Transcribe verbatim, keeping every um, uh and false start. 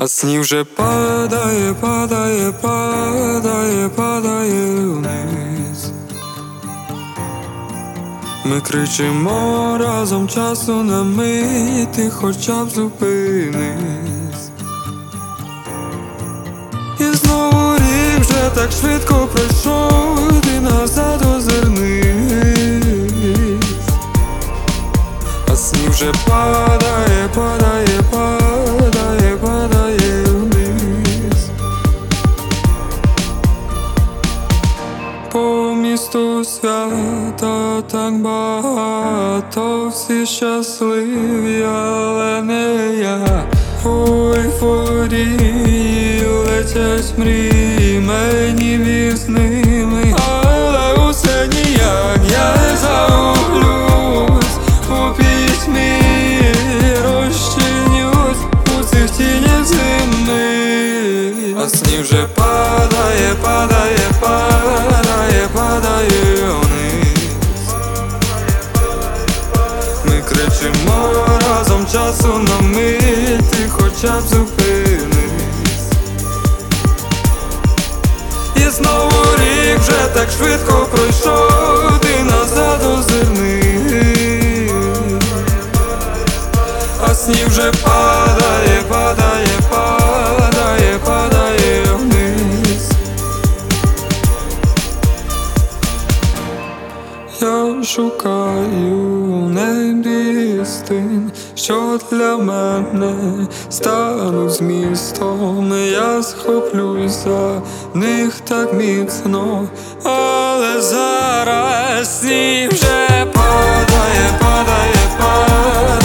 А сніг вже падає, падає, падає, падає вниз. Ми кричимо разом, часу на мить, ти хоча б зупинись. І знову рік вже так швидко пройшов, ти назад озирнись. А сніг вже падає, падає, падає, падає вниз. По місту свята так багато, всі щасливі, але не я. У ейфорії летять мрії, мені вісними, але усе ніяк я не загублюсь у пітьмі, розчинюсь у цих тінях зими. А сніг вже падає, падає, падає, падає вниз. Ми кричимо разом, часу на мить, ти хоча б зупинись. І знову рік вже так швидко пройшов, ти назад озирнись. А сніг вже падає, падає, падає, падає вниз. Я шукаю в небі істин, що для мене стануть змістом. Я схоплюсь за них так міцно, але зараз сніг вже падає, падає, падає.